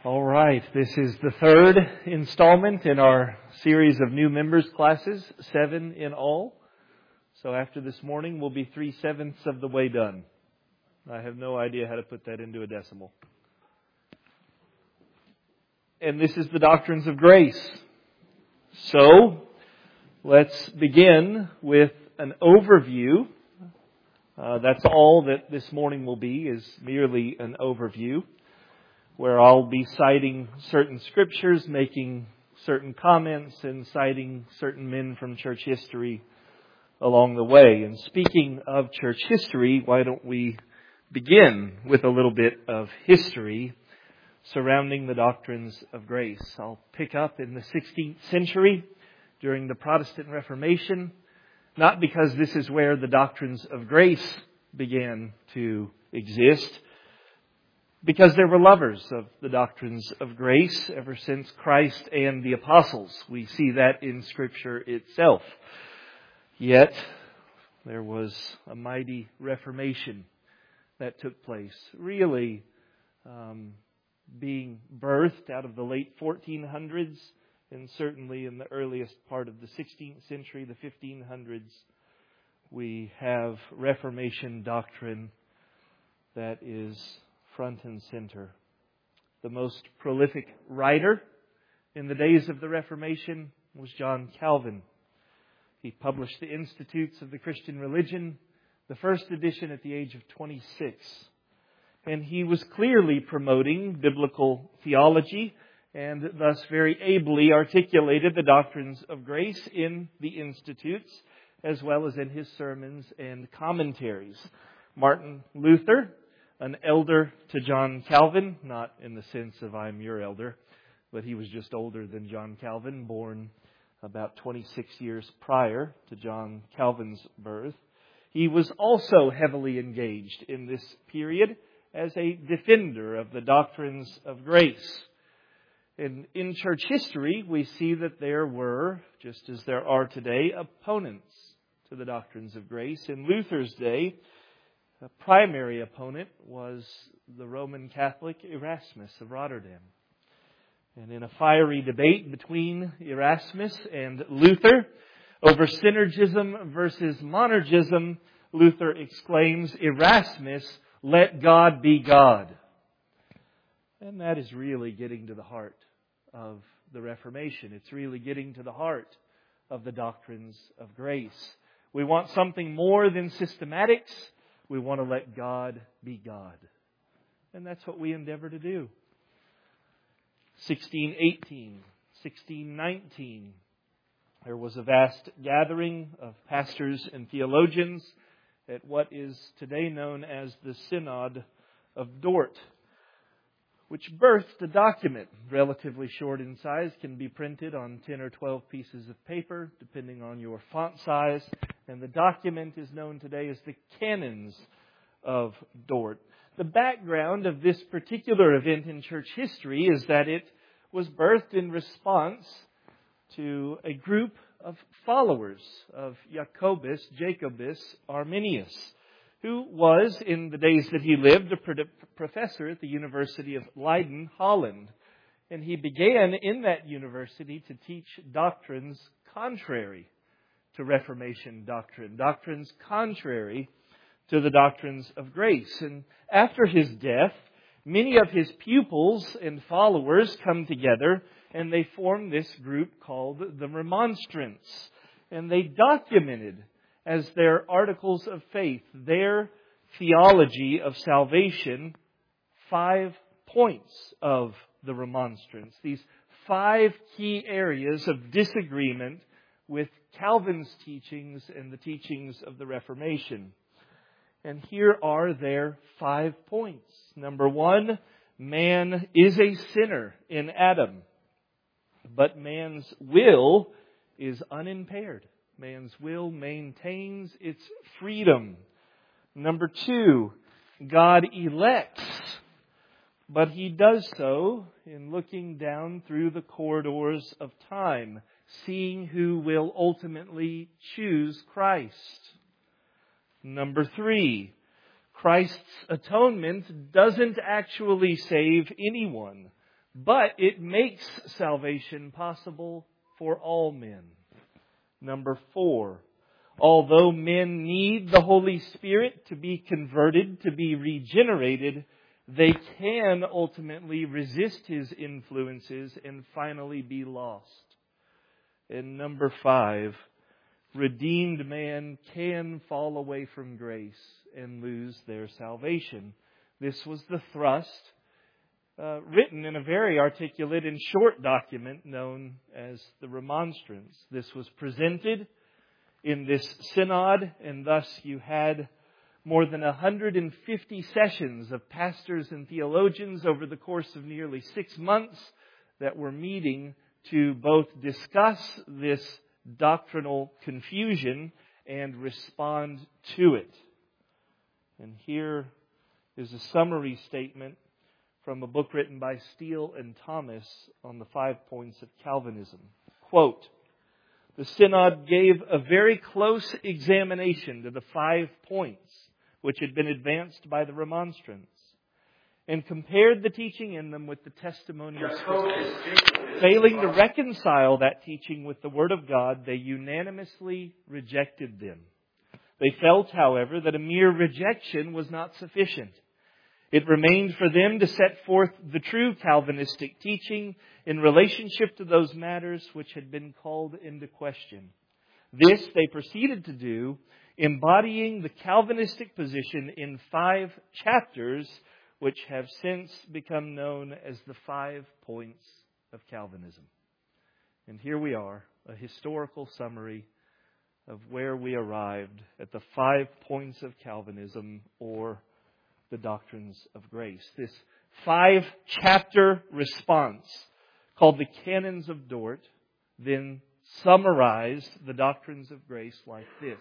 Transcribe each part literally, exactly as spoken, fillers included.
All right, this is the third installment in our series of new members classes, seven in all. So after this morning, we'll be three-sevenths of the way done. I have no idea how to put that into a decimal. And this is the doctrines of grace. So let's begin with an overview. Uh, that's all that this morning will be, is merely an overview, where I'll be citing certain scriptures, making certain comments, and citing certain men from church history along the way. And speaking of church history, why don't we begin with a little bit of history surrounding the doctrines of grace. I'll pick up in the sixteenth century during the Protestant Reformation, not because this is where the doctrines of grace began to exist, because there were lovers of the doctrines of grace ever since Christ and the apostles. We see that in Scripture itself. Yet, there was a mighty Reformation that took place, really um, being birthed out of the late fourteen hundreds, and certainly in the earliest part of the sixteenth century, the fifteen hundreds, we have Reformation doctrine that is front and center. The most prolific writer in the days of the Reformation was John Calvin. He published the Institutes of the Christian Religion, the first edition at the age of twenty-six. And he was clearly promoting biblical theology and thus very ably articulated the doctrines of grace in the Institutes as well as in his sermons and commentaries. Martin Luther, an elder to John Calvin, not in the sense of I'm your elder, but he was just older than John Calvin, born about twenty-six years prior to John Calvin's birth. He was also heavily engaged in this period as a defender of the doctrines of grace. And in church history, we see that there were, just as there are today, opponents to the doctrines of grace. In Luther's day, the primary opponent was the Roman Catholic Erasmus of Rotterdam. And in a fiery debate between Erasmus and Luther over synergism versus monergism, Luther exclaims, "Erasmus, let God be God." And that is really getting to the heart of the Reformation. It's really getting to the heart of the doctrines of grace. We want something more than systematics. We want to let God be God. And that's what we endeavor to do. sixteen eighteen, sixteen nineteen, there was a vast gathering of pastors and theologians at what is today known as the Synod of Dort, which birthed a document relatively short in size, can be printed on ten or twelve pieces of paper, depending on your font size. And the document is known today as the Canons of Dort. The background of this particular event in church history is that it was birthed in response to a group of followers of Jacobus, Jacobus Arminius, who was, in the days that he lived, a professor at the University of Leiden, Holland. And he began in that university to teach doctrines contrary to Reformation doctrine, doctrines contrary to the doctrines of grace. And after his death, many of his pupils and followers come together and they form this group called the Remonstrants. And they documented as their articles of faith, their theology of salvation, five points of the Remonstrants. These five key areas of disagreement with Calvin's teachings and the teachings of the Reformation. And here are their five points. Number one, man is a sinner in Adam, but man's will is unimpaired. Man's will maintains its freedom. Number two, God elects, but He does so in looking down through the corridors of time, seeing who will ultimately choose Christ. Number three, Christ's atonement doesn't actually save anyone, but it makes salvation possible for all men. Number four, although men need the Holy Spirit to be converted, to be regenerated, they can ultimately resist His influences and finally be lost. And number five, redeemed man can fall away from grace and lose their salvation. This was the thrust uh, written in a very articulate and short document known as the Remonstrance. This was presented in this synod, and thus you had more than one hundred fifty sessions of pastors and theologians over the course of nearly six months that were meeting to both discuss this doctrinal confusion and respond to it. And here is a summary statement from a book written by Steele and Thomas on the five points of Calvinism. Quote, "The Synod gave a very close examination to the five points which had been advanced by the Remonstrants, and compared the teaching in them with the testimony of Scripture. Failing to reconcile that teaching with the Word of God, they unanimously rejected them. They felt, however, that a mere rejection was not sufficient. It remained for them to set forth the true Calvinistic teaching in relationship to those matters which had been called into question. This they proceeded to do, embodying the Calvinistic position in five chapters, which have since become known as the Five Points of Calvinism." And here we are, a historical summary of where we arrived at the five points of Calvinism, or the doctrines of grace. This five-chapter response, called the Canons of Dort, then summarized the doctrines of grace like this.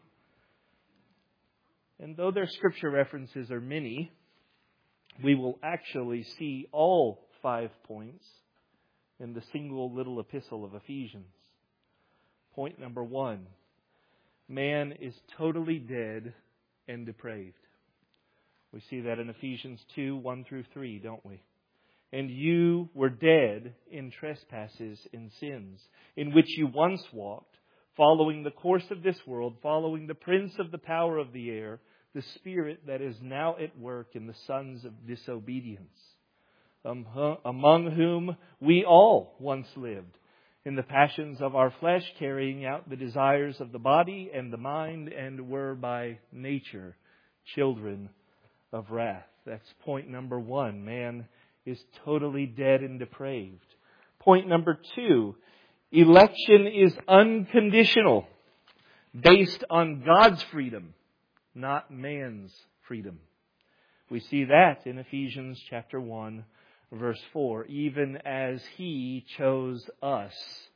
And though their scripture references are many, we will actually see all five points in the single little epistle of Ephesians. Point number one, man is totally dead and depraved. We see that in Ephesians two, one through three, don't we? "And you were dead in trespasses and sins, in which you once walked, following the course of this world, following the prince of the power of the air, the spirit that is now at work in the sons of disobedience, among whom we all once lived, in the passions of our flesh, carrying out the desires of the body and the mind, and were by nature children of wrath." That's point number one. Man is totally dead and depraved. Point number two, election is unconditional, based on God's freedom, not man's freedom. We see that in Ephesians chapter one, verse four. "Even as He chose us."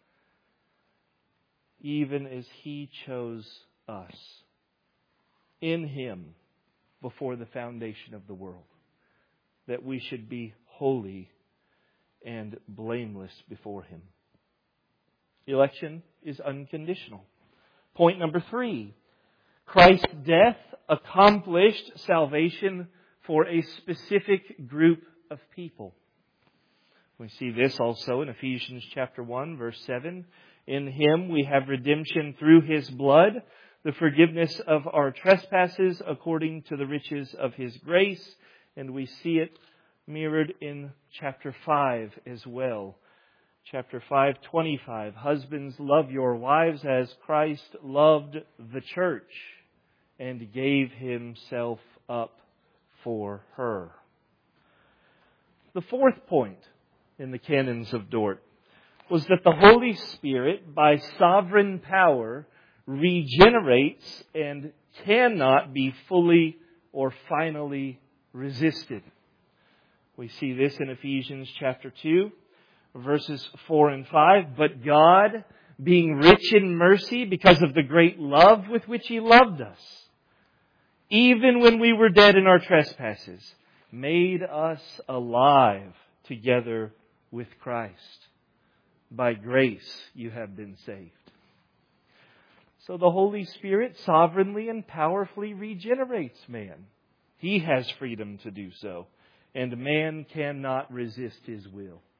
Even as He chose us. In Him, before the foundation of the world, that we should be holy and blameless before Him. Election is unconditional. Point number three, Christ's death accomplished salvation for a specific group of people. We see this also in Ephesians chapter one, verse seven. "In Him we have redemption through His blood, the forgiveness of our trespasses according to the riches of His grace." And we see it mirrored in chapter five as well. Chapter five, twenty-five. "Husbands, love your wives as Christ loved the church and gave Himself up for her." The fourth point in the Canons of Dort was that the Holy Spirit, by sovereign power, regenerates and cannot be fully or finally resisted. We see this in Ephesians chapter two, verses four and five. "But God, being rich in mercy because of the great love with which He loved us, even when we were dead in our trespasses, made us alive together with Christ. By grace you have been saved." So the Holy Spirit sovereignly and powerfully regenerates man. He has freedom to do so, and man cannot resist His will.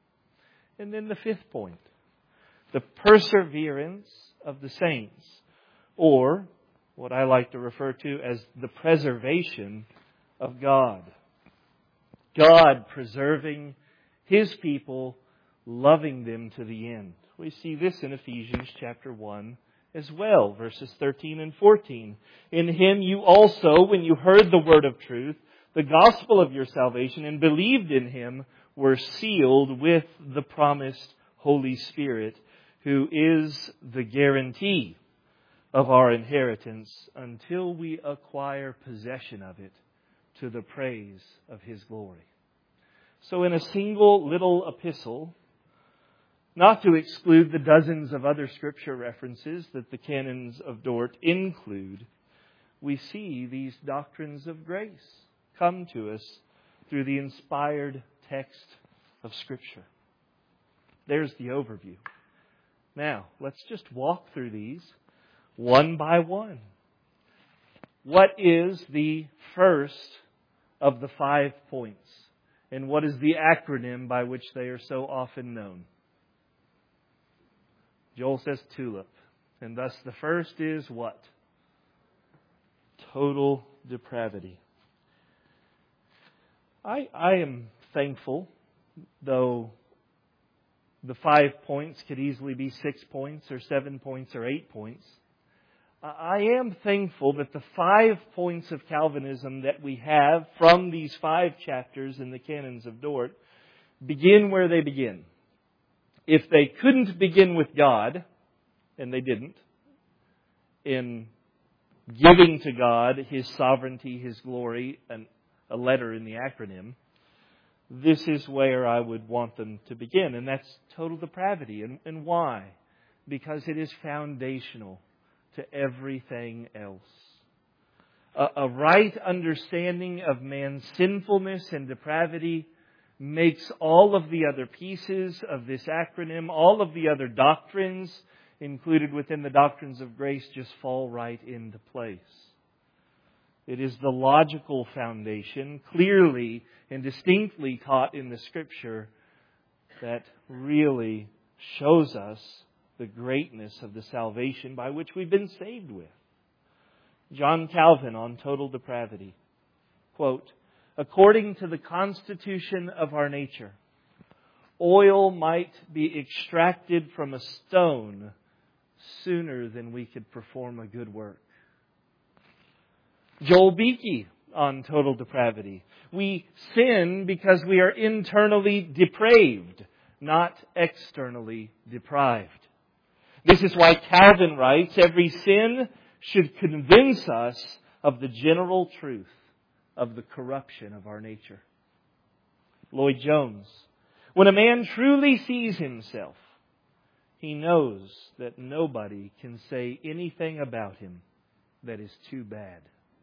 And then the fifth point, the perseverance of the saints, or what I like to refer to as the preservation of God. God preserving His people, loving them to the end. We see this in Ephesians chapter one as well, verses thirteen and fourteen. In Him you also, when you heard the word of truth, the gospel of your salvation, and believed in Him, were sealed with the promised Holy Spirit, who is the guarantee of our inheritance until we acquire possession of it to the praise of His glory. So in a single little epistle, not to exclude the dozens of other Scripture references that the canons of Dort include, we see these doctrines of grace come to us through the inspired text of Scripture. There's the overview. Now, let's just walk through these one by one. What is the first of the five points? And what is the acronym by which they are so often known? Joel says TULIP. And thus the first is what? Total depravity. I, I am thankful, though the five points could easily be six points or seven points or eight points. I am thankful that the five points of Calvinism that we have from these five chapters in the Canons of Dort begin where they begin. If they couldn't begin with God, and they didn't, in giving to God His sovereignty, His glory, and a letter in the acronym, this is where I would want them to begin. And that's total depravity. And, and why? Because it is foundational to everything else. A, a right understanding of man's sinfulness and depravity makes all of the other pieces of this acronym, all of the other doctrines included within the doctrines of grace, just fall right into place. It is the logical foundation, clearly and distinctly taught in the Scripture, that really shows us the greatness of the salvation by which we've been saved with. John Calvin on total depravity, quote, "According to the constitution of our nature, oil might be extracted from a stone sooner than we could perform a good work." Joel Beeke on total depravity. "We sin because we are internally depraved, not externally deprived." This is why Calvin writes, "Every sin should convince us of the general truth of the corruption of our nature." Lloyd Jones, "When a man truly sees himself, he knows that nobody can say anything about him that is too bad."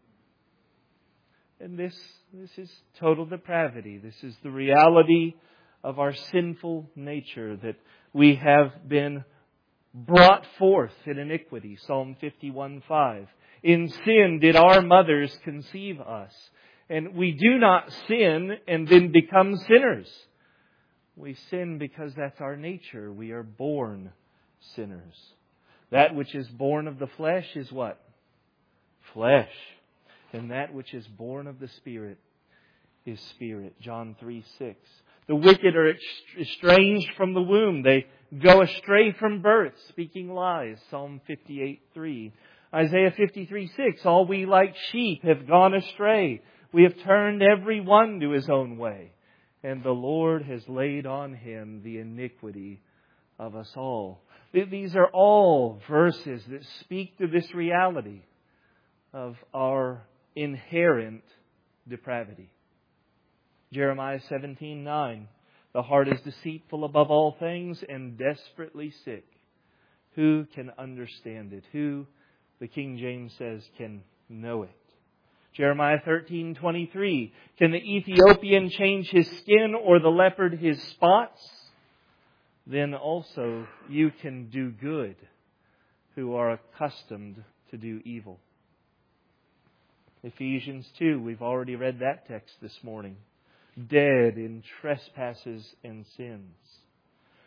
And this, this is total depravity. This is the reality of our sinful nature, that we have been brought forth in iniquity. Psalm fifty-one five. "In sin did our mothers conceive us." And we do not sin and then become sinners. We sin because that's our nature. We are born sinners. That which is born of the flesh is what? Flesh. And that which is born of the Spirit is spirit. John three six. "The wicked are estranged from the womb. They go astray from birth, speaking lies." Psalm fifty-eight three. Isaiah fifty-three six. "All we like sheep have gone astray. We have turned every one to his own way. And the Lord has laid on Him the iniquity of us all." These are all verses that speak to this reality of our inherent depravity. Jeremiah seventeen nine. "The heart is deceitful above all things and desperately sick. Who can understand it?" Who, the King James says, can know it. Jeremiah thirteen twenty-three. "Can the Ethiopian change his skin or the leopard his spots? Then also you can do good, who are accustomed to do evil." Ephesians two, we've already read that text this morning. "Dead in trespasses and sins."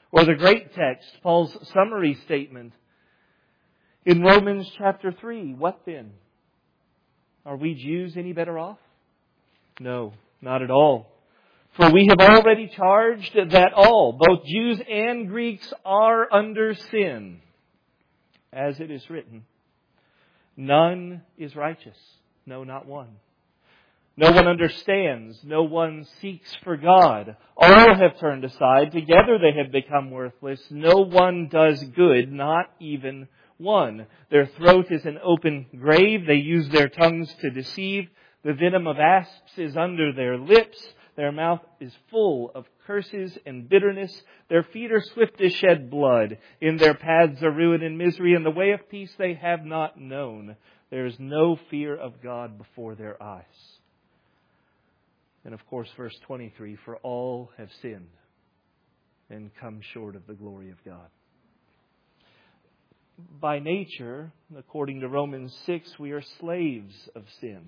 Or the great text, Paul's summary statement in Romans chapter three. What then? Are we Jews any better off? No, not at all. For we have already charged that all, both Jews and Greeks, are under sin. As it is written, none is righteous, no, not one. No one understands, no one seeks for God. All have turned aside, together they have become worthless. No one does good, not even one. Their throat is an open grave, they use their tongues to deceive. The venom of asps is under their lips. Their mouth is full of curses and bitterness. Their feet are swift to shed blood. In their paths are ruin and misery, and the way of peace they have not known. There is no fear of God before their eyes. And of course, verse twenty-three, for all have sinned and come short of the glory of God. By nature, according to Romans six, we are slaves of sin.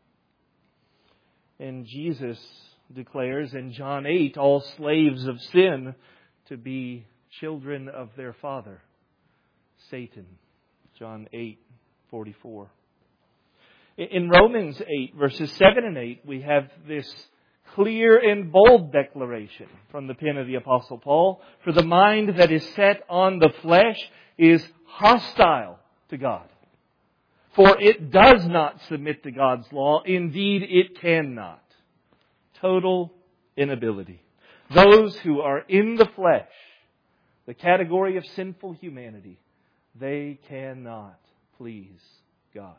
And Jesus declares in John eight, all slaves of sin to be children of their father, Satan. John eight forty-four. In Romans eight, verses seven and eight, we have this clear and bold declaration from the pen of the Apostle Paul. For the mind that is set on the flesh is hostile to God. For it does not submit to God's law. Indeed, it cannot. Total inability. Those who are in the flesh, the category of sinful humanity, they cannot please God.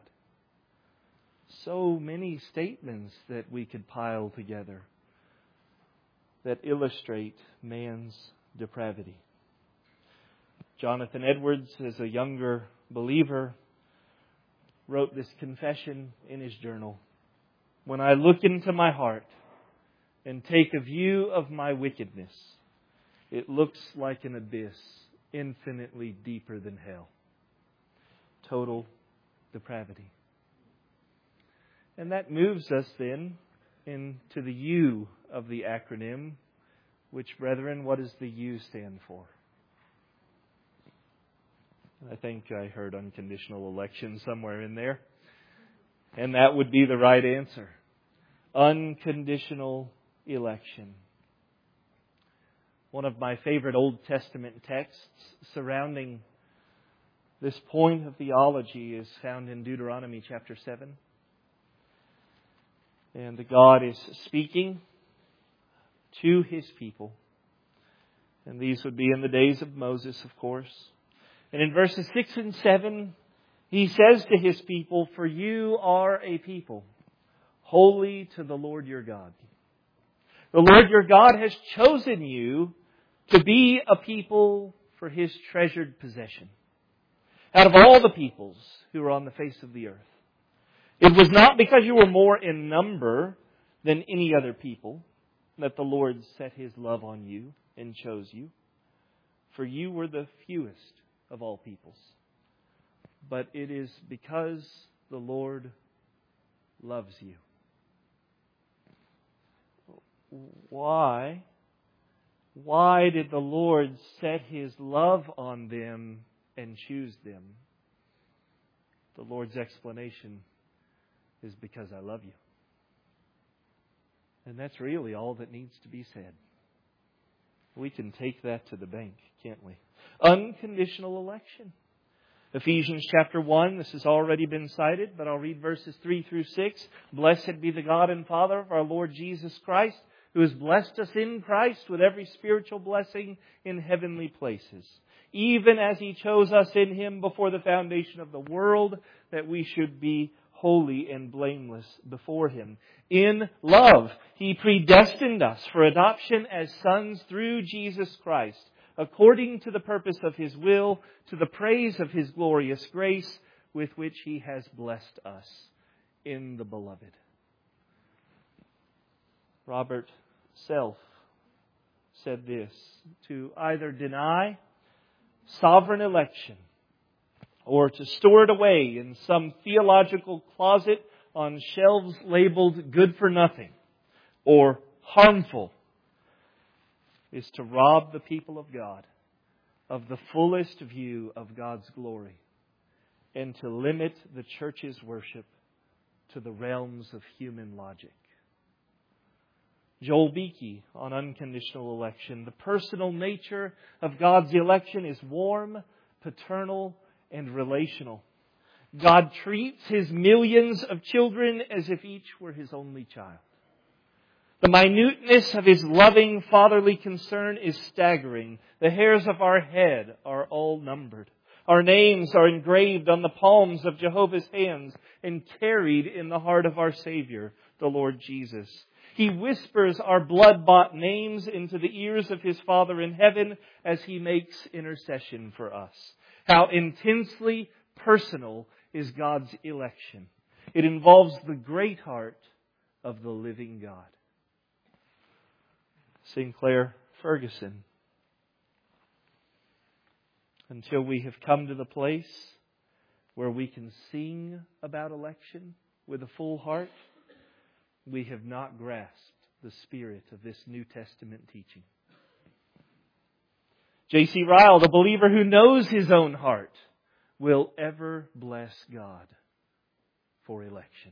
So many statements that we could pile together that illustrate man's depravity. Jonathan Edwards, as a younger believer, wrote this confession in his journal. When I look into my heart and take a view of my wickedness, it looks like an abyss infinitely deeper than hell. Total depravity. And that moves us then into the U of the acronym, which, brethren, what does the U stand for? I think I heard unconditional election somewhere in there. And that would be the right answer. Unconditional election. One of my favorite Old Testament texts surrounding this point of theology is found in Deuteronomy chapter seven. And God is speaking to His people. And these would be in the days of Moses, of course. And in verses six and seven, He says to His people, for you are a people holy to the Lord your God. The Lord your God has chosen you to be a people for His treasured possession out of all the peoples who are on the face of the earth. It was not because you were more in number than any other people that the Lord set His love on you and chose you. For you were the fewest of all peoples. But it is because the Lord loves you. Why? Why did the Lord set His love on them and choose them? The Lord's explanation is because I love you. And that's really all that needs to be said. We can take that to the bank, can't we? Unconditional election. Ephesians chapter one, this has already been cited, but I'll read verses three through six. Blessed be the God and Father of our Lord Jesus Christ, who has blessed us in Christ with every spiritual blessing in heavenly places, even as He chose us in Him before the foundation of the world, that we should be holy and blameless before Him. In love, He predestined us for adoption as sons through Jesus Christ, according to the purpose of His will, to the praise of His glorious grace, with which He has blessed us in the Beloved. Robert Self said this, to either deny sovereign election or to store it away in some theological closet on shelves labeled good for nothing or harmful, is to rob the people of God of the fullest view of God's glory and to limit the church's worship to the realms of human logic. Joel Beeke on unconditional election. The personal nature of God's election is warm, paternal, and relational. God treats His millions of children as if each were His only child. The minuteness of His loving fatherly concern is staggering. The hairs of our head are all numbered. Our names are engraved on the palms of Jehovah's hands and carried in the heart of our Savior, the Lord Jesus. He whispers our blood-bought names into the ears of His Father in heaven as He makes intercession for us. How intensely personal is God's election. It involves the great heart of the living God. Sinclair Ferguson. Until we have come to the place where we can sing about election with a full heart, we have not grasped the spirit of this New Testament teaching. J C Ryle, the believer who knows his own heart, will ever bless God for election.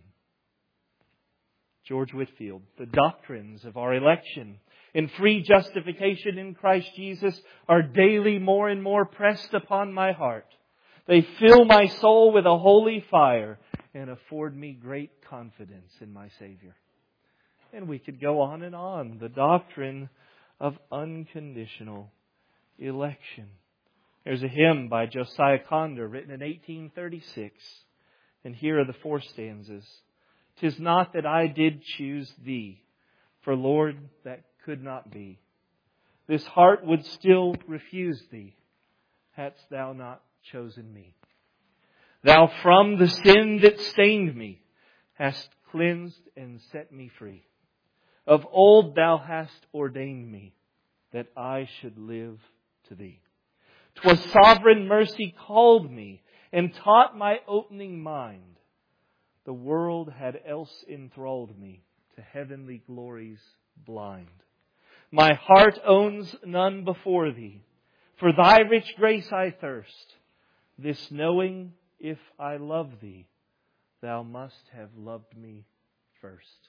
George Whitefield, the doctrines of our election and free justification in Christ Jesus are daily more and more pressed upon my heart. They fill my soul with a holy fire and afford me great confidence in my Savior. And we could go on and on. The doctrine of unconditional election. There's a hymn by Josiah Conder written in eighteen thirty-six. And here are the four stanzas. "'Tis not that I did choose Thee, for Lord, that could not be. This heart would still refuse Thee, hadst Thou not chosen me. Thou from the sin that stained me hast cleansed and set me free. Of old Thou hast ordained me that I should live to Thee. 'Twas sovereign mercy called me and taught my opening mind. The world had else enthralled me to heavenly glories blind. My heart owns none before Thee. For Thy rich grace I thirst. This knowing, if I love Thee, Thou must have loved me first."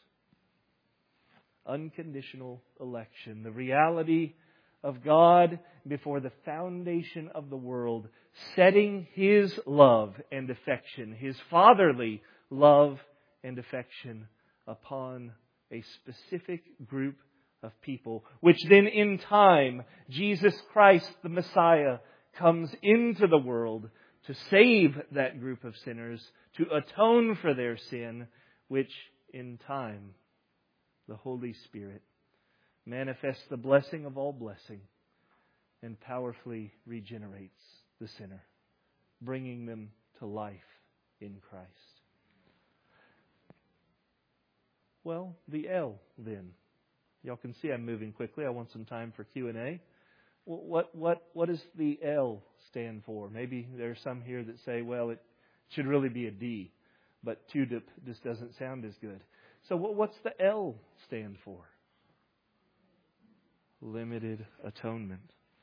Unconditional election. The reality of God before the foundation of the world, setting His love and affection, His fatherly love and affection upon a specific group of people, which then in time, Jesus Christ, the Messiah, comes into the world to save that group of sinners, to atone for their sin, which in time, the Holy Spirit manifests the blessing of all blessing and powerfully regenerates the sinner, bringing them to life in Christ. Well, the L then. Y'all can see I'm moving quickly. I want some time for Q and A. What what what does the L stand for? Maybe there are some here that say, well, it should really be a D, but Tudip just doesn't sound as good. So what's the L stand for? Limited atonement.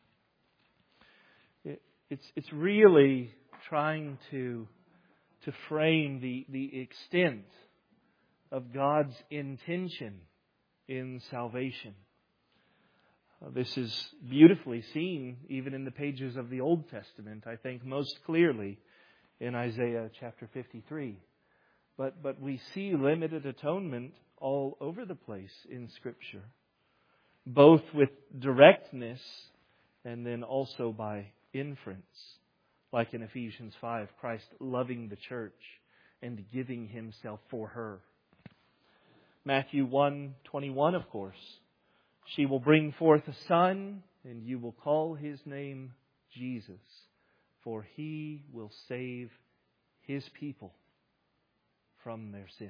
It, it's it's really trying to to frame the the extent of God's intention in salvation. Uh, this is beautifully seen even in the pages of the Old Testament, I think most clearly in Isaiah chapter fifty-three. But but we see limited atonement all over the place in Scripture, both with directness and then also by inference, like in Ephesians five, Christ loving the church and giving Himself for her. Matthew one twenty-one, of course. She will bring forth a son, and you will call His name Jesus, for He will save His people from their sin.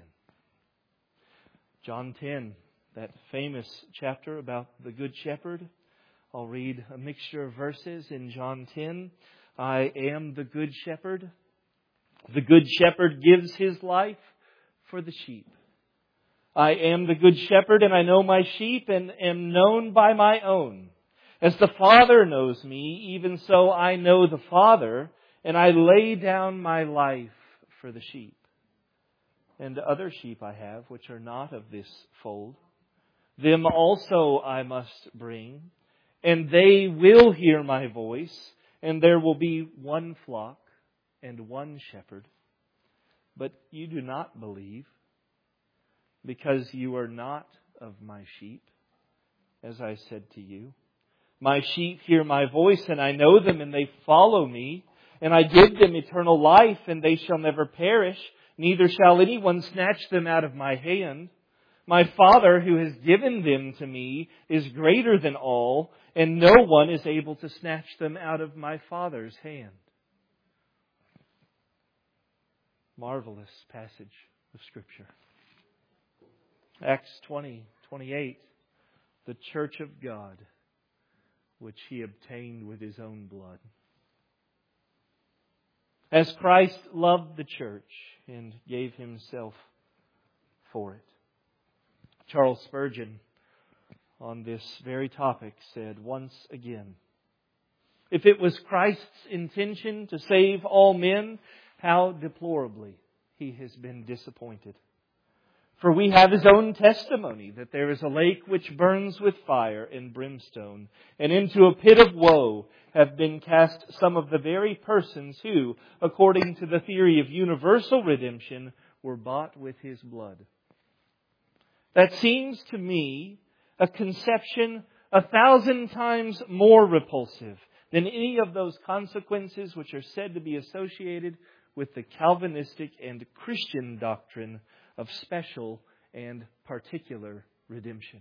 John ten, that famous chapter about the Good Shepherd. I'll read a mixture of verses in John ten. I am the Good Shepherd. The Good Shepherd gives His life for the sheep. I am the Good Shepherd, and I know my sheep, and am known by my own. As the Father knows me, even so I know the Father, and I lay down my life for the sheep. And other sheep I have, which are not of this fold. Them also I must bring, and they will hear my voice, and there will be one flock and one shepherd. But you do not believe, because you are not of my sheep, as I said to you. My sheep hear my voice, and I know them, and they follow me. And I give them eternal life, and they shall never perish, neither shall anyone snatch them out of my hand. My Father, who has given them to me, is greater than all, and no one is able to snatch them out of my Father's hand. Marvelous passage of Scripture. Acts twenty, twenty-eight. The church of God, which He obtained with His own blood. As Christ loved the church and gave Himself for it. Charles Spurgeon, on this very topic, said once again, if it was Christ's intention to save all men, how deplorably He has been disappointed. For we have His own testimony that there is a lake which burns with fire and brimstone, and into a pit of woe have been cast some of the very persons who, according to the theory of universal redemption, were bought with His blood. That seems to me a conception a thousand times more repulsive than any of those consequences which are said to be associated with the Calvinistic and Christian doctrine of special and particular redemption.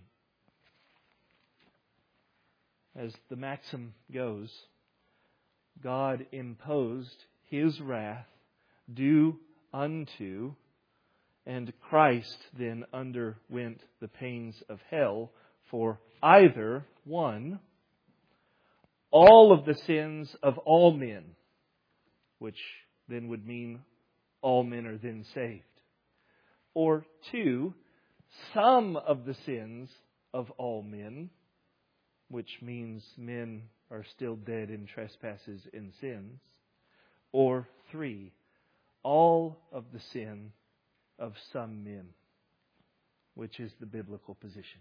As the maxim goes, God imposed His wrath due unto, and Christ then underwent the pains of hell for either, one, all of the sins of all men, which then would mean all men are then saved. Or two, some of the sins of all men, which means men are still dead in trespasses and sins. Or three, all of the sin of some men, which is the biblical position.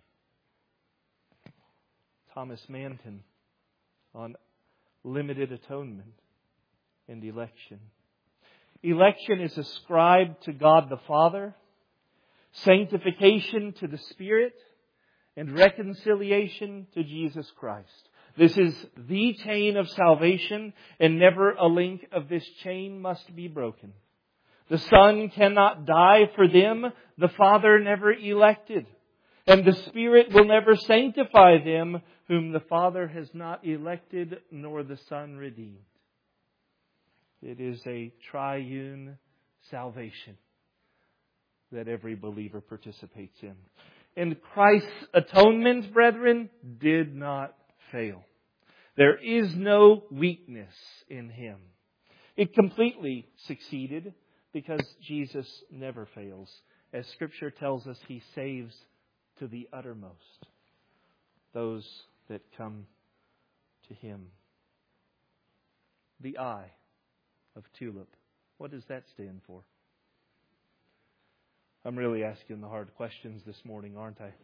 Thomas Manton on limited atonement and election. Election is ascribed to God the Father, sanctification to the Spirit, and reconciliation to Jesus Christ. This is the chain of salvation, and never a link of this chain must be broken. The Son cannot die for them, the Father never elected, and the Spirit will never sanctify them whom the Father has not elected nor the Son redeemed. It is a triune salvation that every believer participates in. And Christ's atonement, brethren, did not fail. There is no weakness in Him. It completely succeeded because Jesus never fails. As Scripture tells us, He saves to the uttermost those that come to Him. The I of TULIP. What does that stand for? I'm really asking the hard questions this morning, aren't I?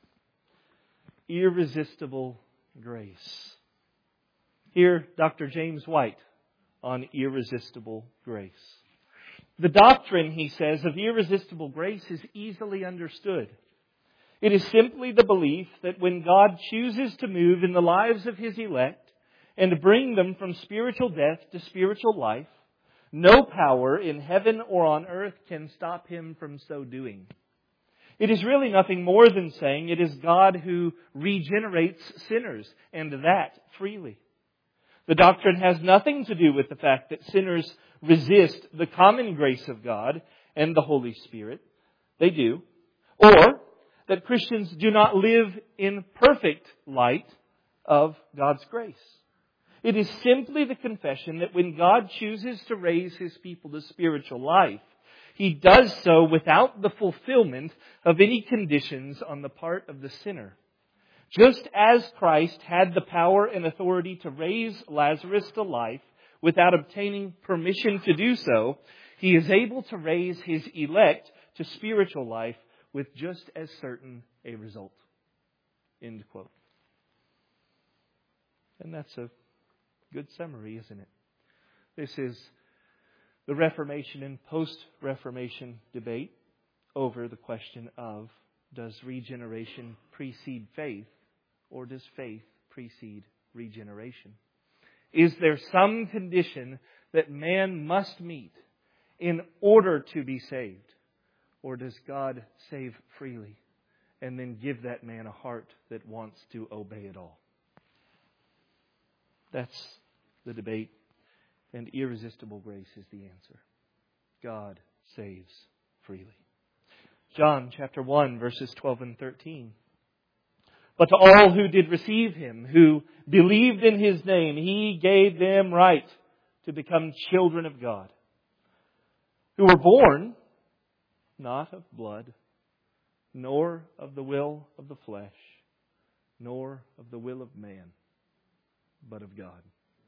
Irresistible grace. Here, Doctor James White on irresistible grace. The doctrine, he says, of irresistible grace is easily understood. It is simply the belief that when God chooses to move in the lives of His elect and bring them from spiritual death to spiritual life, no power in heaven or on earth can stop Him from so doing. It is really nothing more than saying it is God who regenerates sinners, and that freely. The doctrine has nothing to do with the fact that sinners resist the common grace of God and the Holy Spirit. They do. Or that Christians do not live in perfect light of God's grace. It is simply the confession that when God chooses to raise His people to spiritual life, He does so without the fulfillment of any conditions on the part of the sinner. Just as Christ had the power and authority to raise Lazarus to life without obtaining permission to do so, He is able to raise His elect to spiritual life with just as certain a result. End quote. And that's a good summary, isn't it? This is the Reformation and post-Reformation debate over the question of, does regeneration precede faith, or does faith precede regeneration? Is there some condition that man must meet in order to be saved? Or does God save freely and then give that man a heart that wants to obey it all? That's the debate, and irresistible grace is the answer. God saves freely. John chapter one, verses twelve and thirteen. But to all who did receive Him, who believed in His name, He gave them right to become children of God, who were born not of blood, nor of the will of the flesh, nor of the will of man, but of God.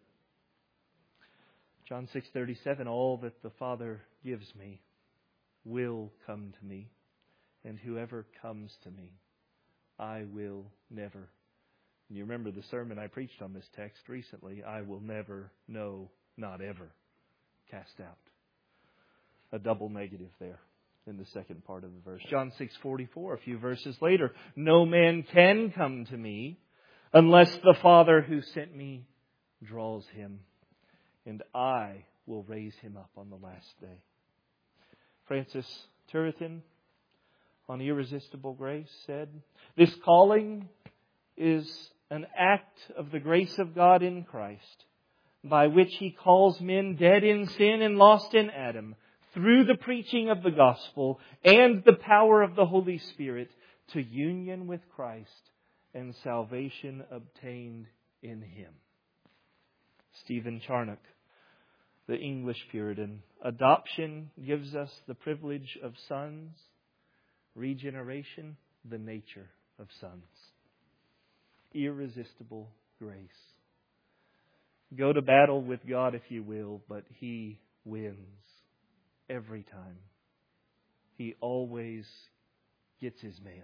John six thirty-seven, all that the Father gives me will come to me, and whoever comes to me, I will never. You remember the sermon I preached on this text recently. I will never, no, not ever, cast out. A double negative there in the second part of the verse. John six forty-four, a few verses later. No man can come to me unless the Father who sent me draws him, and I will raise him up on the last day. Francis Turretin, on Irresistible Grace, said, this calling is an act of the grace of God in Christ, by which He calls men dead in sin and lost in Adam, through the preaching of the gospel and the power of the Holy Spirit, to union with Christ and salvation obtained in Him. Stephen Charnock, the English Puritan, adoption gives us the privilege of sons, regeneration, the nature of sons. Irresistible grace. Go to battle with God if you will, but He wins every time. He always gets His man.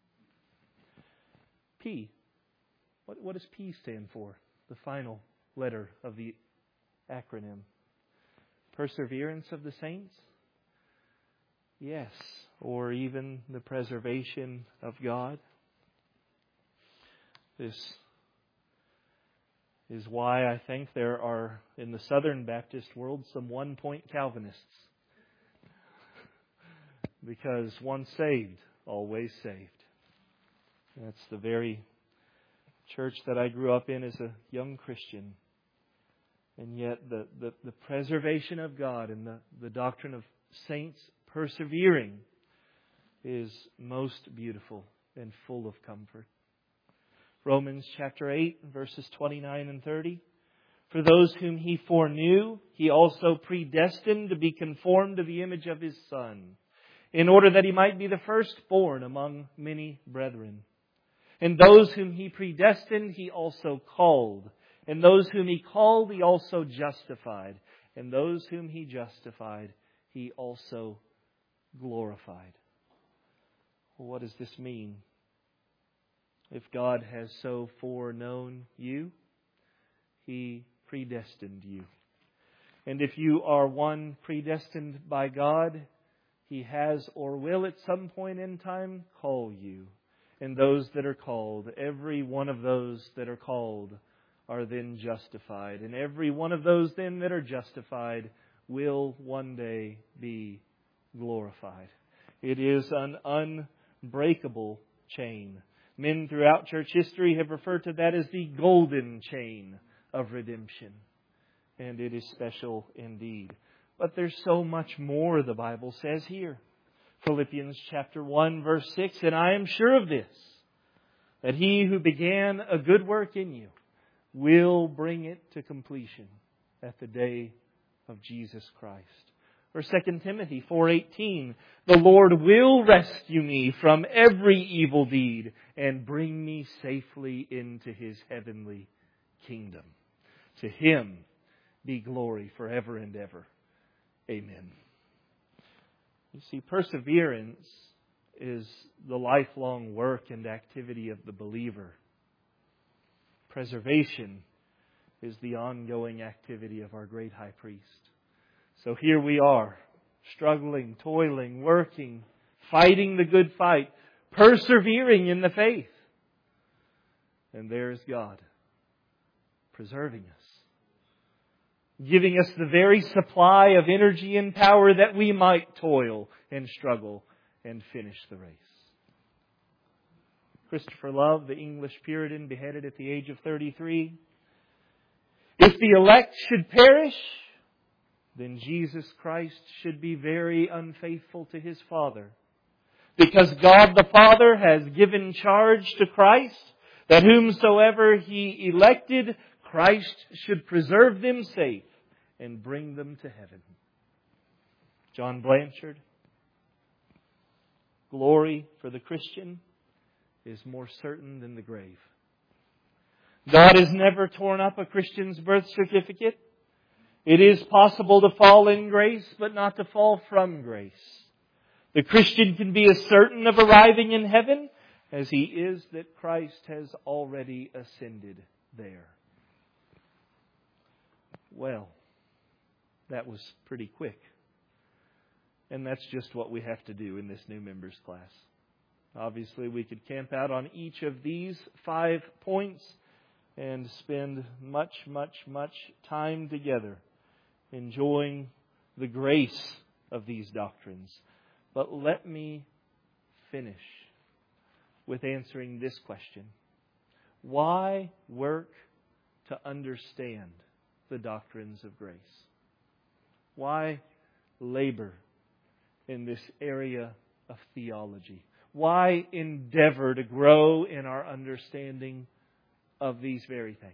P. What, what does P stand for? The final letter of the acronym. Perseverance of the saints? Yes. Or even the preservation of God. This is why I think there are, in the Southern Baptist world, some one-point Calvinists. Because once saved, always saved. That's the very church that I grew up in as a young Christian. And yet the, the, the preservation of God and the, the doctrine of saints persevering is most beautiful and full of comfort. Romans chapter eight, verses twenty-nine and thirty. For those whom He foreknew, He also predestined to be conformed to the image of His Son, in order that He might be the firstborn among many brethren. And those whom He predestined, He also called. And those whom He called, He also justified. And those whom He justified, He also glorified. Well, what does this mean? If God has so foreknown you, He predestined you. And if you are one predestined by God, He has or will at some point in time call you. And those that are called, every one of those that are called, are then justified. And every one of those then that are justified will one day be glorified. It is an unbreakable chain. Men throughout church history have referred to that as the golden chain of redemption. And it is special indeed. But there's so much more the Bible says here. Philippians chapter one verse six, and I am sure of this, that He who began a good work in you will bring it to completion at the day of Jesus Christ. Or Second Timothy four eighteen, the Lord will rescue me from every evil deed and bring me safely into His heavenly kingdom. To Him be glory forever and ever. Amen. You see, perseverance is the lifelong work and activity of the believer. Preservation is the ongoing activity of our great high priest. So here we are, struggling, toiling, working, fighting the good fight, persevering in the faith. And there's God, preserving us, giving us the very supply of energy and power that we might toil and struggle and finish the race. Christopher Love, the English Puritan, beheaded at the age of thirty-three. If the elect should perish, then Jesus Christ should be very unfaithful to His Father. Because God the Father has given charge to Christ that whomsoever He elected, Christ should preserve them safe and bring them to heaven. John Blanchard. Glory for the Christian is more certain than the grave. God has never torn up a Christian's birth certificate. It is possible to fall in grace, but not to fall from grace. The Christian can be as certain of arriving in heaven as he is that Christ has already ascended there. Well, that was pretty quick. And that's just what we have to do in this new members class. Obviously, we could camp out on each of these five points and spend much, much, much time together enjoying the grace of these doctrines. But let me finish with answering this question. Why work to understand the doctrines of grace? Why labor in this area of theology? Why endeavor to grow in our understanding of these very things?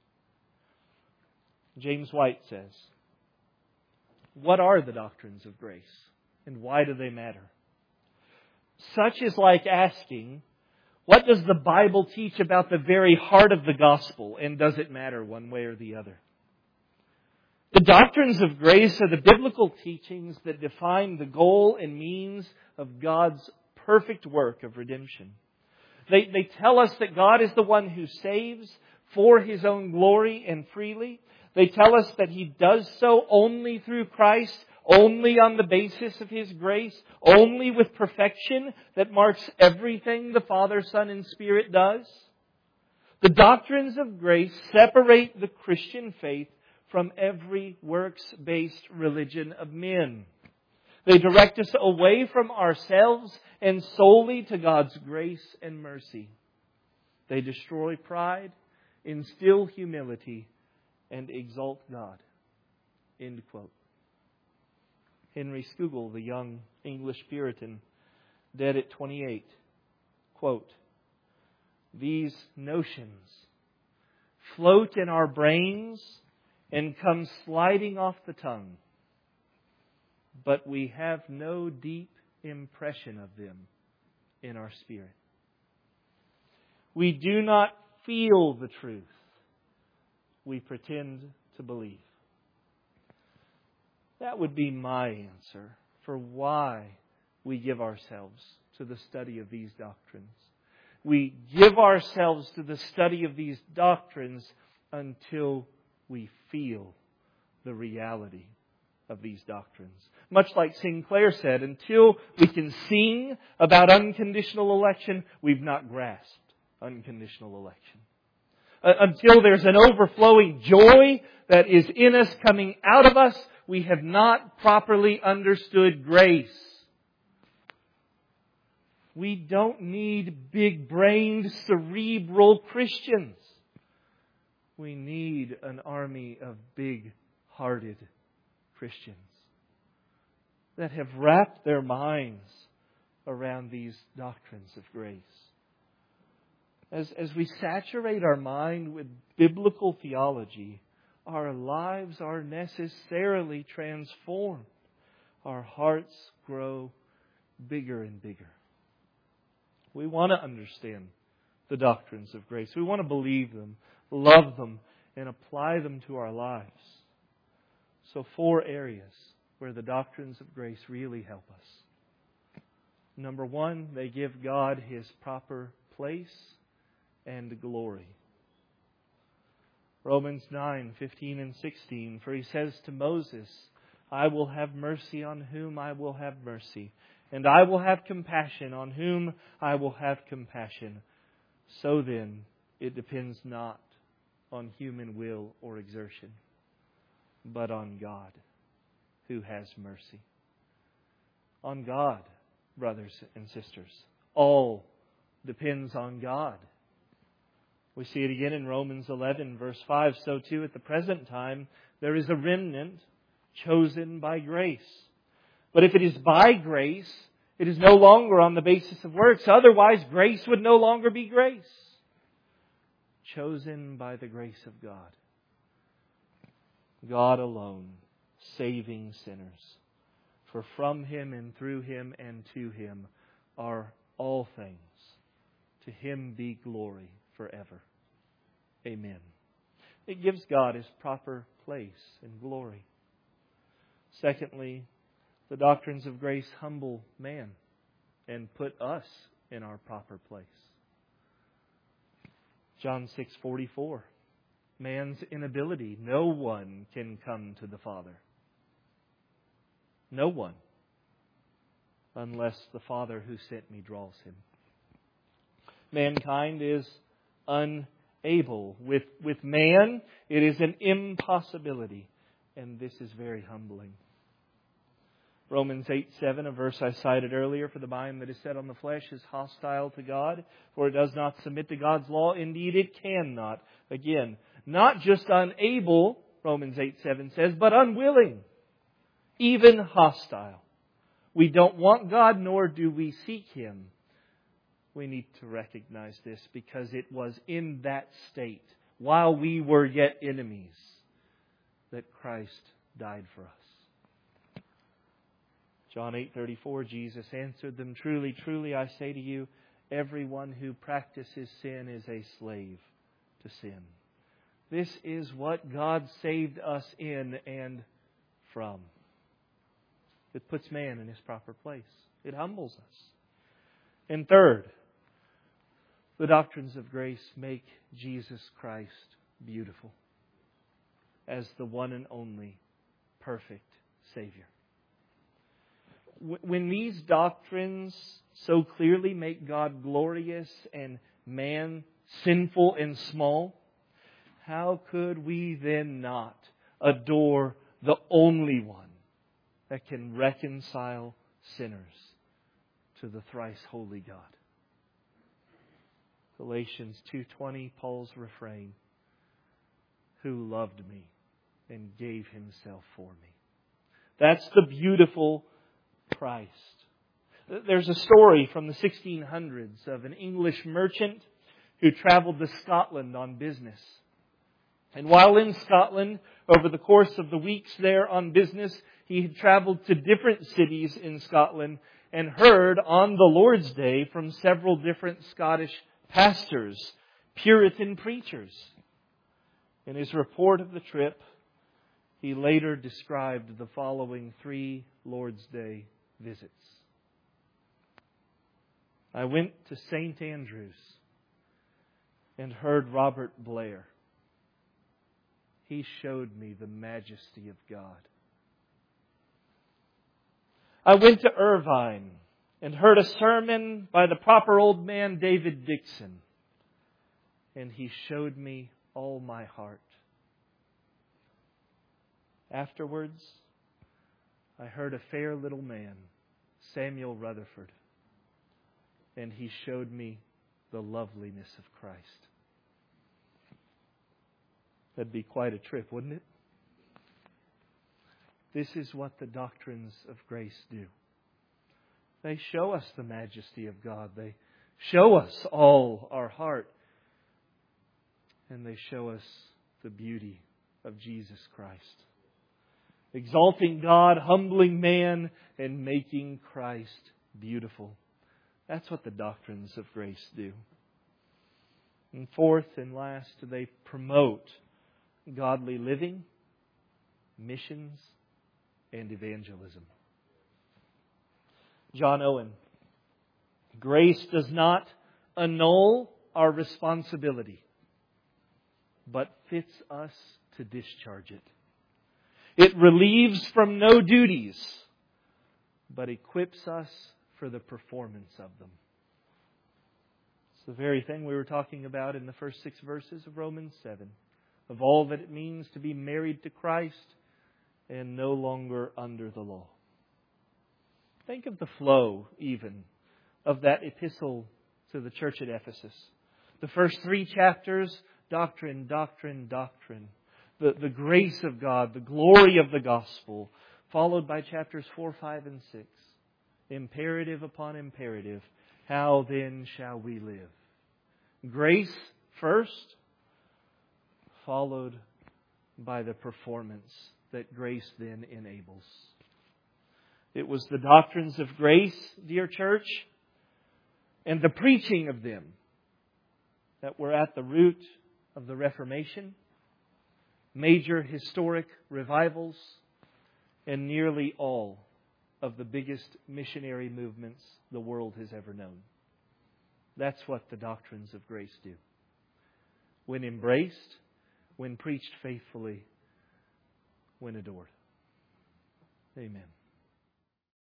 James White says, what are the doctrines of grace and why do they matter? Such is like asking, what does the Bible teach about the very heart of the gospel, and does it matter one way or the other? The doctrines of grace are the biblical teachings that define the goal and means of God's perfect work of redemption. They, they tell us that God is the one who saves for His own glory and freely. They tell us that He does so only through Christ, only on the basis of His grace, only with perfection that marks everything the Father, Son, and Spirit does. The doctrines of grace separate the Christian faith from every works-based religion of men. They direct us away from ourselves and solely to God's grace and mercy. They destroy pride, instill humility, and exalt God. End quote. Henry Scougal, the young English Puritan, dead at twenty-eight, quote, these notions float in our brains and come sliding off the tongue, but we have no deep impression of them in our spirit. We do not feel the truth we pretend to believe. That would be my answer for why we give ourselves to the study of these doctrines. We give ourselves to the study of these doctrines until we feel the reality of these doctrines. Much like Sinclair said, until we can sing about unconditional election, we've not grasped unconditional election. Uh, until there's an overflowing joy that is in us, coming out of us, we have not properly understood grace. We don't need big-brained, cerebral Christians. We need an army of big-hearted Christians that have wrapped their minds around these doctrines of grace. As, as we saturate our mind with biblical theology, our lives are necessarily transformed. our hearts grow bigger and bigger. We want to understand the doctrines of grace. We want to believe them, love them, and apply them to our lives. So four areas where the doctrines of grace really help us. Number one, they give God His proper place and glory. Romans nine, fifteen and sixteen, for He says to Moses, I will have mercy on whom I will have mercy, and I will have compassion on whom I will have compassion. So then, it depends not on human will or exertion, but on God, who has mercy. On God, brothers and sisters. All depends on God. We see it again in Romans eleven, verse five. So too, at the present time, there is a remnant chosen by grace. But if it is by grace, it is no longer on the basis of works. Otherwise, grace would no longer be grace. Chosen by the grace of God. God alone, saving sinners. For from Him and through Him and to Him are all things. To Him be glory forever. Amen. It gives God His proper place and glory. Secondly, the doctrines of grace humble man and put us in our proper place. John six forty-four. Man's inability. No one can come to the Father. No one. Unless the Father who sent me draws him. Mankind is unable. With, with man, it is an impossibility. And this is very humbling. Romans eight seven, a verse I cited earlier, for the mind that is set on the flesh is hostile to God, for it does not submit to God's law. Indeed, it cannot. Again, not just unable, Romans eight seven says, but unwilling, even hostile. We don't want God, nor do we seek Him. We need to recognize this because it was in that state, while we were yet enemies, that Christ died for us. John eight thirty-four, Jesus answered them, Truly, truly, I say to you, everyone who practices sin is a slave to sin. This is what God saved us in and from. It puts man in his proper place. It humbles us. And third, the doctrines of grace make Jesus Christ beautiful as the one and only perfect Savior. When these doctrines so clearly make God glorious and man sinful and small, how could we then not adore the only one that can reconcile sinners to the thrice holy God? Galatians two twenty, Paul's refrain, who loved me and gave Himself for me. That's the beautiful Christ. There's a story from the sixteen hundreds of an English merchant who traveled to Scotland on business. And while in Scotland, over the course of the weeks there on business, he had traveled to different cities in Scotland and heard on the Lord's Day from several different Scottish pastors, Puritan preachers. In his report of the trip, he later described the following three Lord's Day visits. I went to Saint Andrews and heard Robert Blair. He showed me the majesty of God. I went to Irvine and heard a sermon by the proper old man David Dixon. And he showed me all my heart. Afterwards, I heard a fair little man, Samuel Rutherford, and he showed me the loveliness of Christ. That'd be quite a trip, wouldn't it? This is what the doctrines of grace do. They show us the majesty of God. They show us all our heart. And they show us the beauty of Jesus Christ. exalting God, humbling man, and making Christ beautiful. That's what the doctrines of grace do. And fourth and last, they promote godly living, missions, and evangelism. John Owen, grace does not annul our responsibility, but fits us to discharge it. It relieves from no duties, but equips us for the performance of them. It's the very thing we were talking about in the first six verses of Romans seven, of all that it means to be married to Christ and no longer under the law. Think of the flow, even, of that epistle to the church at Ephesus. The first three chapters, doctrine, doctrine, doctrine. The, the grace of God, the glory of the gospel, followed by chapters four, five, and six. Imperative upon imperative. How then shall we live? Grace first, followed by the performance that grace then enables. It was the doctrines of grace, dear church, and the preaching of them that were at the root of the Reformation, major historic revivals, and nearly all of the biggest missionary movements the world has ever known. That's what the doctrines of grace do. When embraced, when preached faithfully, when adored. Amen.